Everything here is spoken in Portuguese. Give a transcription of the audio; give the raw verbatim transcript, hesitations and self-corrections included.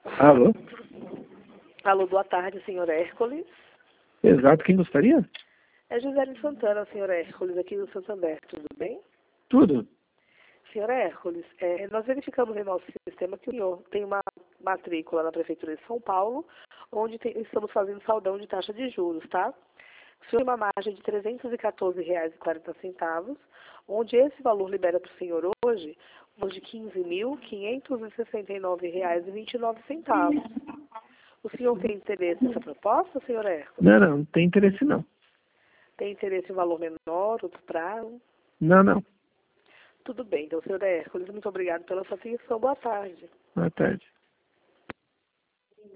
Alô? Alô, boa tarde, senhor Hércules. Exato, quem gostaria? É Gisele Santana, senhor Hércules, aqui do Santander, tudo bem? Tudo. Senhor Hércules, é, nós verificamos em nosso sistema que o senhor tem uma matrícula na Prefeitura de São Paulo, onde tem, estamos fazendo saldão de taxa de juros, tá? O senhor tem uma margem de trezentos e quatorze reais e quarenta centavos, onde esse valor libera para o senhor hoje um de quinze mil, quinhentos e sessenta e nove reais e vinte e nove centavos. O senhor tem interesse nessa proposta, senhor Hércules? Não, não, não tem interesse não. Tem interesse em valor menor, outro prazo? Não, não. Tudo bem, então, senhor Hércules, muito obrigado pela sua atenção. Boa tarde. Boa tarde.